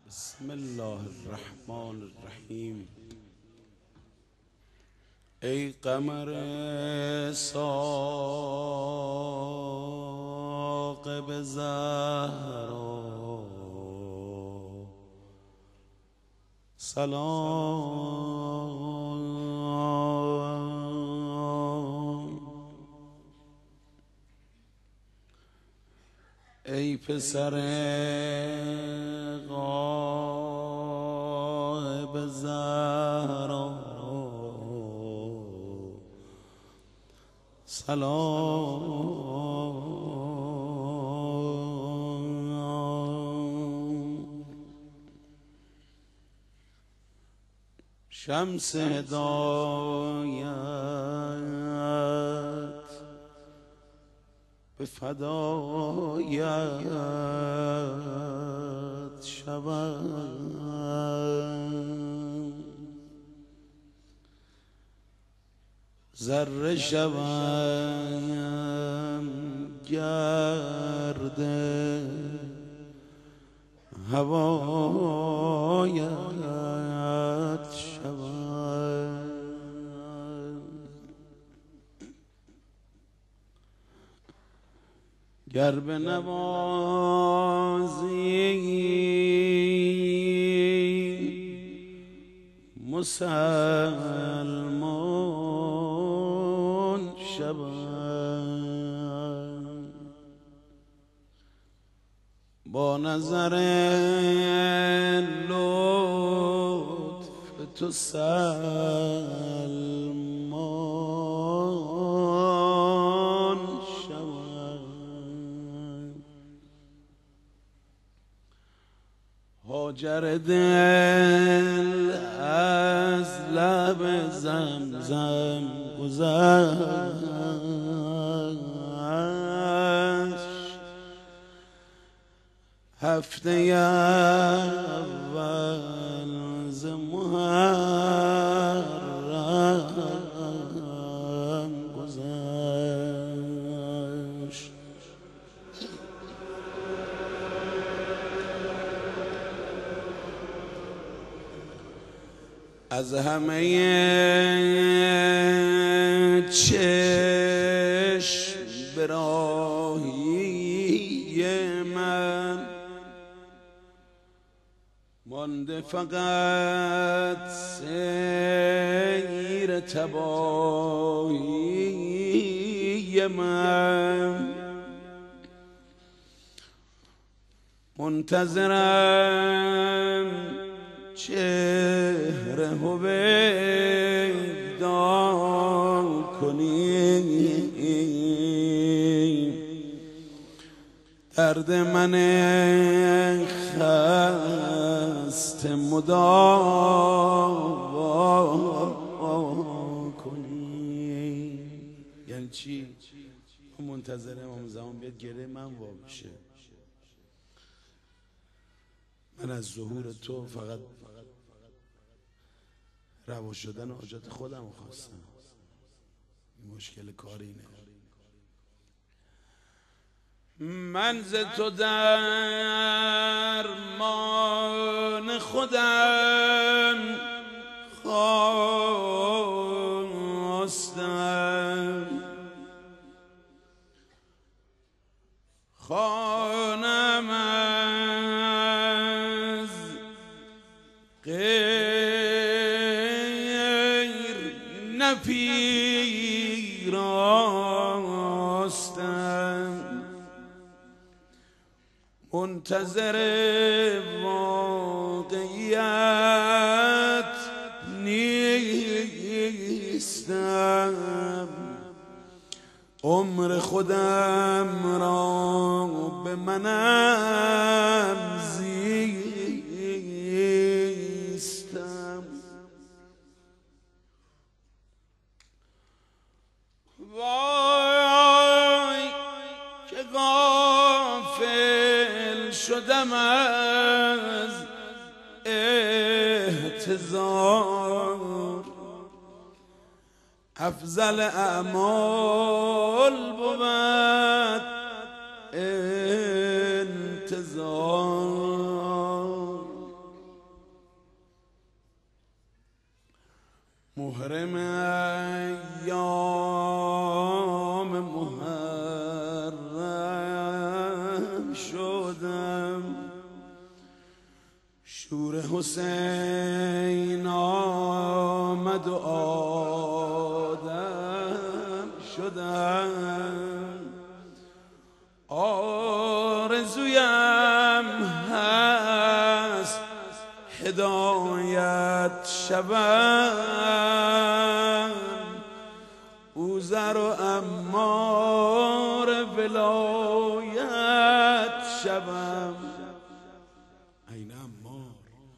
بسم الله الرحمن الرحیم. ای قمر ثاقب زهرا سلام. ای پسر غایب زهرا سلام. شمس هدایت به فدایت شوم، ذره شوم گرد هوایت شوم. گر بنوازی مسلمان شوم، با نظر لطف تو سلمان شوم. هاجر دل از لب زمزم گذشت، هفته اول ز محرم گذشت. از همه چشم براهی من مانده فقط سیر تباهی من. منتظرم چهره هویدا کنی، درد من خسته مداوا کنی. یعنی چی؟ منتظر امام زمان بیاد گره من وا بشه. من از ظهور تو فقط روا شدن حاجت خودم خواستم. این مشکل کار اینه. من ز تو درمان خودم خواستم، خانم از غیر نپیراستم، منتظر واقعیت نیستم. عمر خودم را به منم زیستم. وای که غافل شدم از احتضار، افضل اعمال بود انتظار. محرم ایام محرم شدم، شور حسین آمد و آدم شدم. آرزویم هست هدایت شوم، او زر و عمار ولایت شوم. این عمار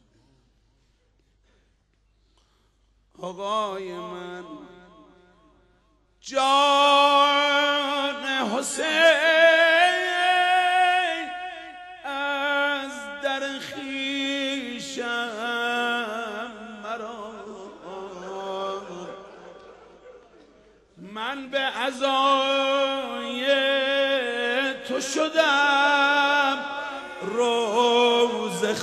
آقای من، جان حسین از در خویشم مرا، من به عزای تو شدم روز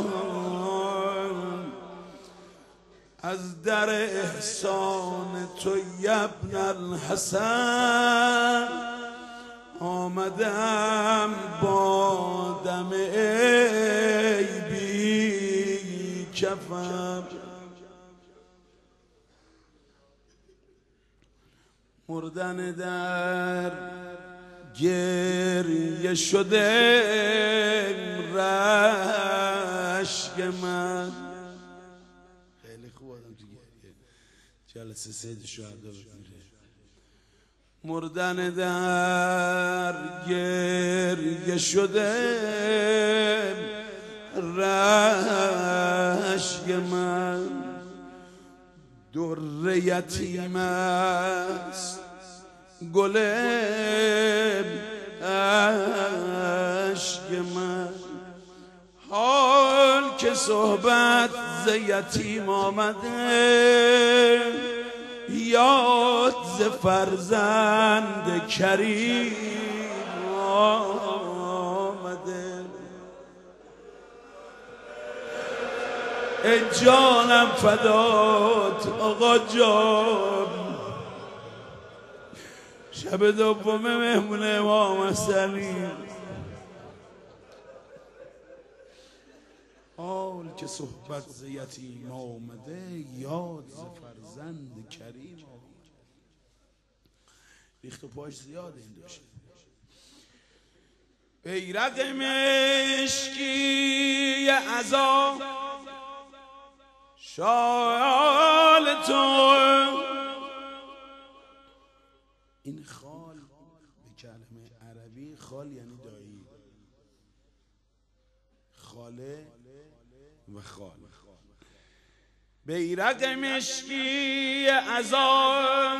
خوان، از در احسان تو ابن الحسن آمدم با دم ای بی کفم. مردن در گریه شده رشک من. خیلی خوب آدم تو گریه جلسه سید شهدا بگیره. مردن در گریه شده رشک من، در یتیم است گل اشک من. حال که صحبت ز یتیم آمده، یاد ز فرزند کریم آمده. ای جانم فدات آقا جان، شب دوم مهمون امام حسنی. حال که صحبت ز یتیم آمده، یاد ز فرزند کریم آمده. ریخت و پاش زیاده این دوشه. بیرق مشکی عزا شال تو، این خال به کلمه عربی خال یعنی دایی، خاله و خال. بیرق مشکی عزا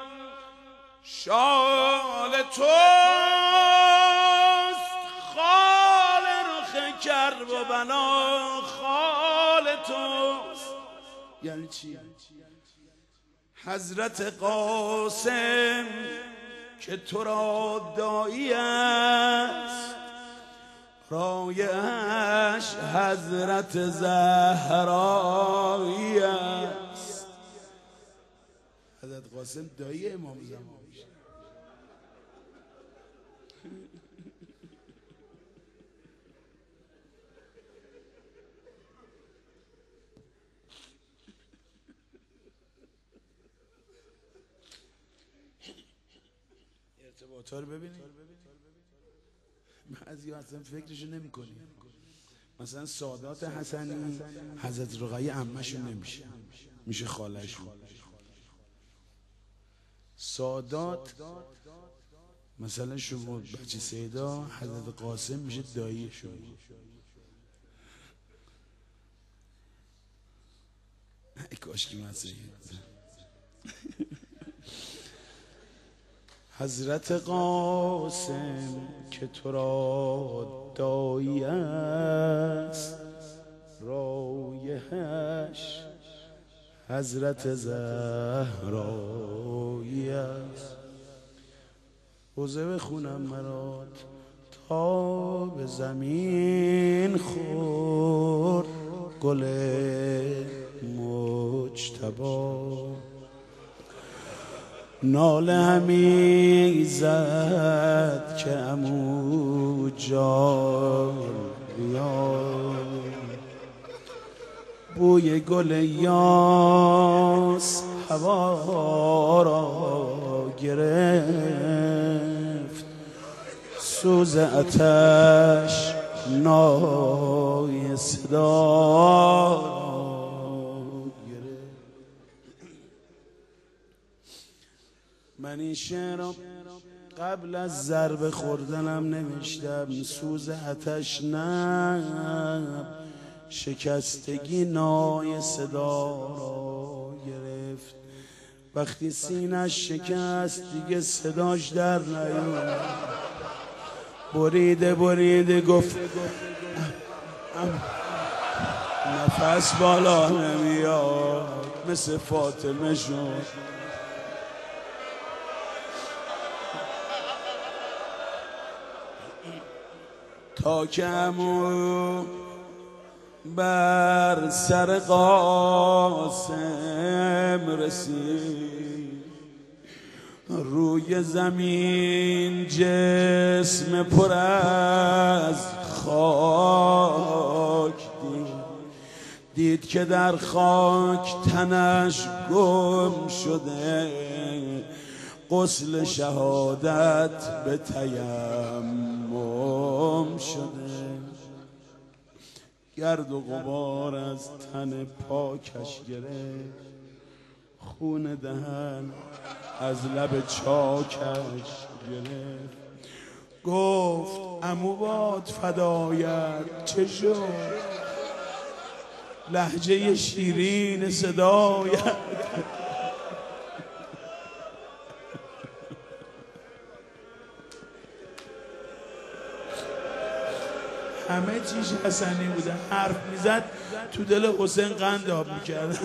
شال توست، خال رخ کرب و بنا خال توست. یعنی چی؟ حضرت قاسم که تو را دایی است، رایش حضرت زهرایی است. حضرت قاسم دایی امام زمان میشه. ارتباطا رو ببینید. بعضی اصلا فکرشو نمی کنی. مثلا سادات حسنی حضرت رقیه عمه‌شون نمیشه، میشه خاله‌شون. سادات مثلا شما بچه سیدا حضرت قاسم میشه دایی شما. ای کاش که من سید. حضرت قاسم که تو را دایی است، رایحش حضرت زهرایی است. روزه بخونم مرات تا به زمین خور گل موج مجتبی ناله همی زد که عمو جان بیا بوی گل یاس هوا را گرفت سوز آتش نای صدا گرفت. من این شعر قبل از ضربه خوردنم نوشتم. سوز آتش نه شکستگی نای صدا را گرفت. وقتی سینش شکست دیگه صداش در نیومد. بریده بریده گفت نفس بالا نمیاد مثل فاطمه شد. تا که عمو بر سر قاسم رسید روی زمین جسم پر از خاک دید که در خاک تنش گم شده غسل شهادت به تیمم شده. گرد و غبار از تن پاکش گرفت خون دهن از لب چاکش گرفت. گفت عمو باد فدایت چه شد لهجه شیرین صدایت همه چیش حسنی بوده. حرف میزد تو دل حسین قند آب میکرد.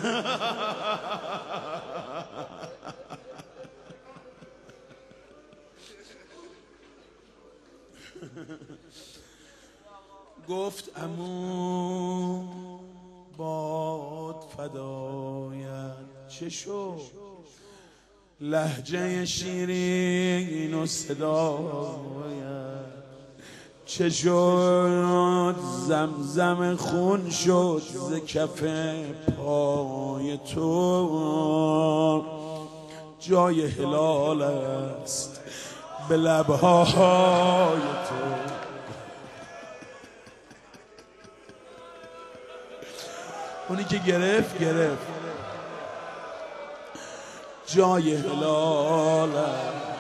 گفت عمو باد فدایت چه شد لهجه شیرین و صدایت چه شد زمزم خون شد ز کف پای تو جای هلال است به لبهای تو. اونی که گرفت جای هلال است.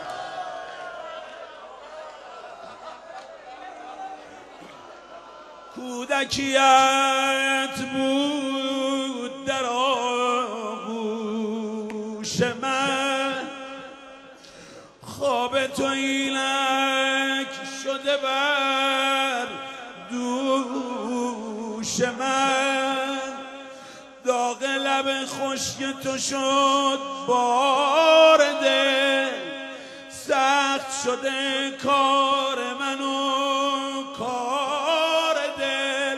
کودکیت بود در آغوش من خواب تو اینک شده بر دوش من داغ لب خشک تو شد بار دل سخت شده کار منو کار دل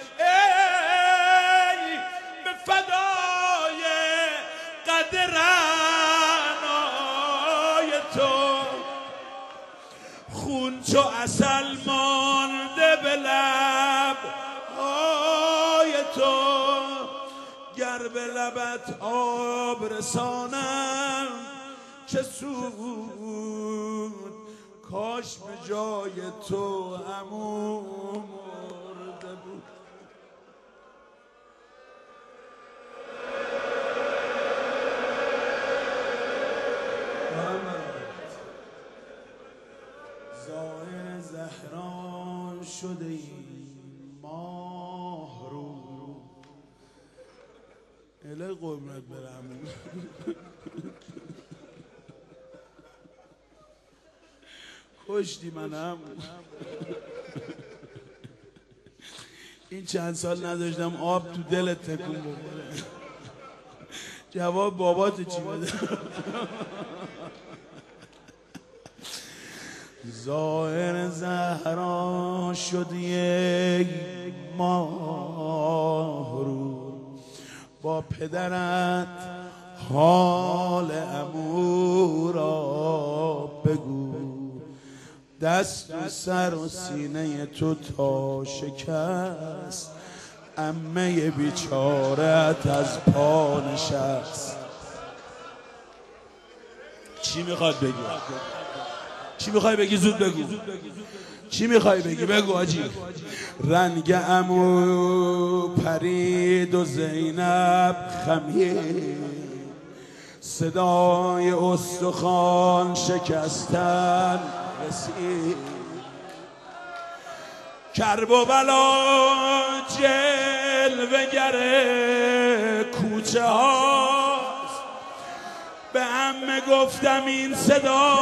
ای به فدای قدرنای تو خون چو عسل مانده به لب های تو گر به لبت آب رسانم چه سود کاش به جای تو عمو مرده بود. ظاهر زهران شده ای ماه رو اله قربونت برم. کشتی منم. این چند سال نداشتم آب تو دلت تکون بخوره. جواب بابات چی بده؟ ظاهر زهرا شد یک ماه رو با پدرت حال عمو را بگو، دست و سر و سینه تو تا شکست، عمه بیچارت از پا نشست. چی میخواد بگی؟ چی میخوای بگی؟ زود بگو. چی میخوای بگی؟ بگو آجی. رنگ عمو پرید و زینب خمید، صدای استخوان شکستن رسید، کرب و بلا جلوه‌گر کوچه هاست، به عمه گفتم این صدا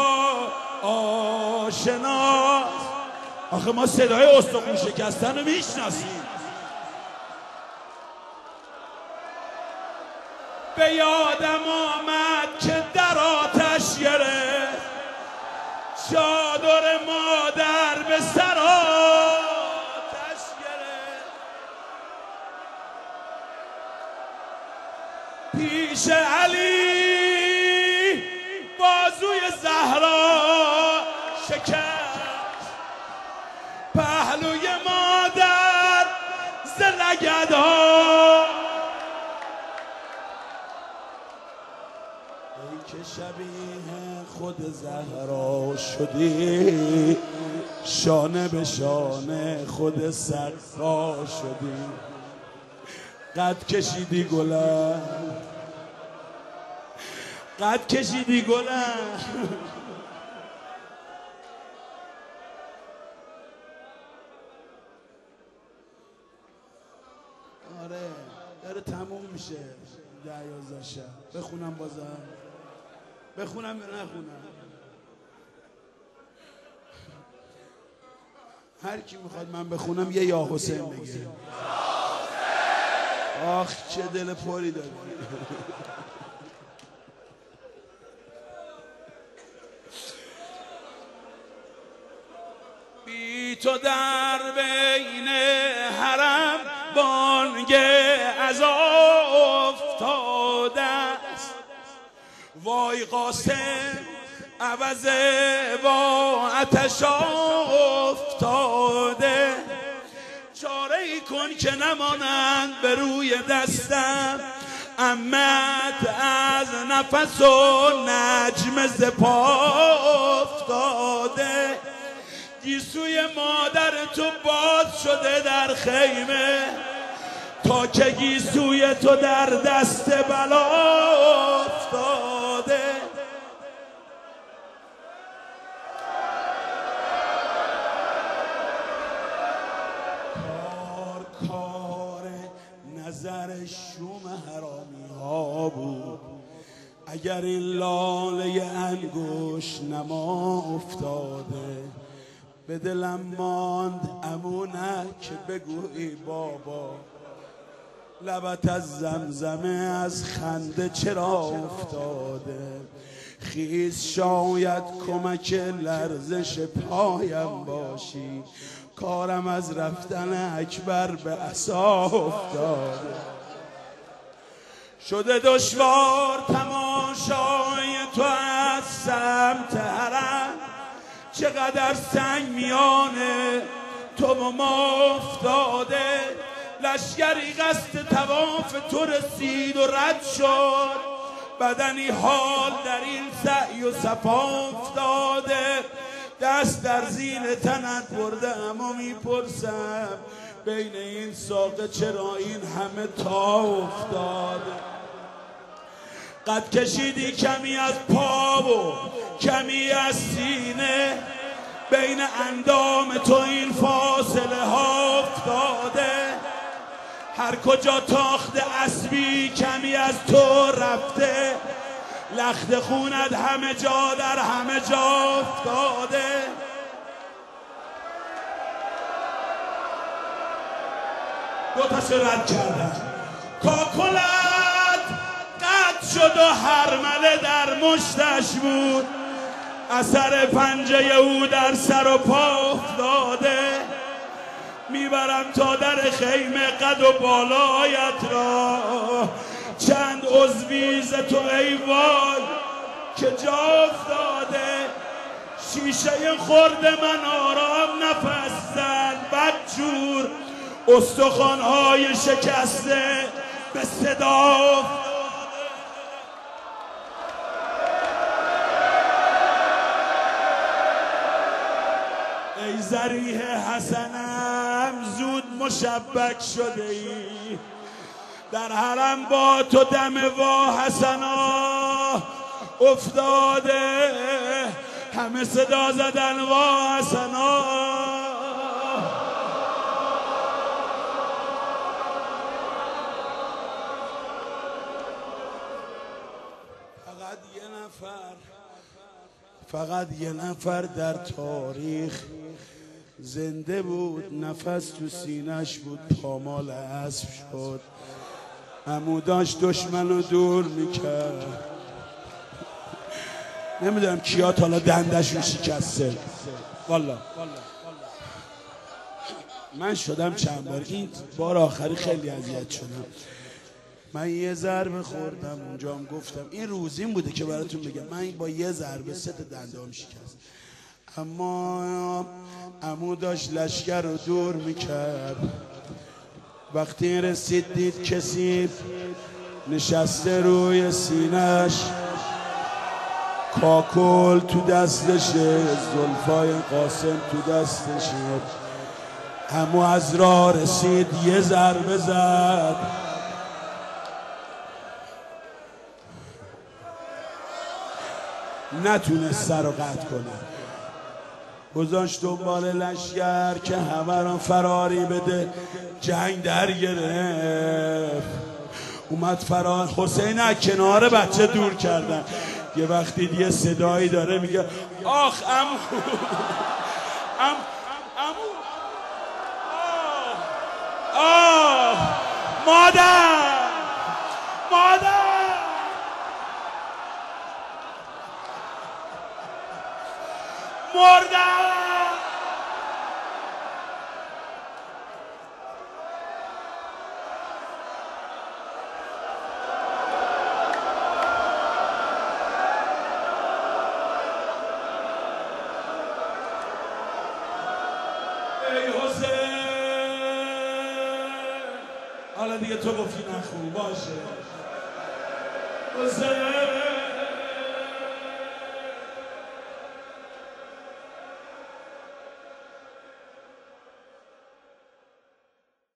آشناست. آخه ما صدای استخوان شکستن رو میشناسیم. به یادم آمد که در آتش گرفت چادر مادر، به سر آتش گرفت، پیش علی بازوی زهرا شکست، پهلوی مادر ز لگدها. ای که شبیه خود زهرا شدی، شانه به شانه خود سقا شدی، قد کشیدی گلم، قد کشیدی گلم. آره داره تموم میشه 10-11 شب. بخونم بازم؟ بخونم یا نخونم؟ هر کی میخواد من بخونم یه یا حسین بگه. آخ چه دل پری داری. بی تو در بین حرم بانگ عزا افتاده است، وای قاسم عوض با عطش افتاده، چاره ای کن که نمانند به روی دستم، عمت از نفس و نجم ز پا افتاده، گیسوی مادر تو باز شده در خیمه، تا که گیسوی تو در دست بلا افتاده. کار نظر شوم حرامی ها بود، اگر این لاله انگوش نما افتاده، به دلم ماند عمونه که بگویی بابا، لبت از زمزمه از خنده چرا افتاده، خیز شاید کمک لرزش پایم باشی، کارم از رفتن اکبر به عصا افتاده، شده دشوار تماشای تو از سمت حرم، چقدر سنگ میانه تو و ما افتاده، لشکری قصد طواف تو رسید و رد شد، بدنی حال در این سعی و صفا افتاده، دست در زیر تنت بردم و میپرسم بین این ساقه چرا این همه تا افتاده، قد کشیدی کمی از پا و کمی از سینه، بین اندام تو این فاصله ها افتاده، هر کجا تاخت اسبی کمی از تو رفته، لخت خونت همه جا در همه جا افتاده، دوتاشو رد کردن، کاکلت قد شد و هرمله در مشتش بود، اثر پنجه او در سر و پا افتاده، میبرم تا در خیمه قد و بالایت را. چند عضوی ز تو ای وای که جا افتاده، شیشه خورد من آرام نفس زد، بدجور استخوان‌های شکسته به صدا افتاده. ای ذریح حسنم زود مشبک شده ای، در حرم با تو دم وا حسنا افتاده، همه صدا زدن وا حسنا. فقط یه نفر در تاریخ زنده بود، نفس تو سینش بود، پامال اسب شد، عموداش دشمن رو دور میکرد. نمیدونم کیا تا حالا دندشون شکسته. والا من شدم چند بار، این بار آخری خیلی اذیت شدم. من یه ضربه خوردم اونجا هم گفتم این روزین بوده که براتون بگم، من با یه ضربه 3 تا دندام شکست. اما عمو داشت لشکر رو دور میکرد، وقتی رسید دید کسی نشسته روی سینش، کاکل تو دستشه، زلفای قاسم تو دستشه. عمو از راه رسید یه ضربه زد، نتونست سر رو قطع کنه، گذاشت دنبال لشکر که همه را فراری بده. جنگ در گرفت، اومد فرار. حسین از کنار بچه دور کردن، یه وقتی یه صدایی داره میگه آخ عمو عمو آه مادر مردم. ای حسین، حالا دیگه تو گفتی نخون باشه. حسین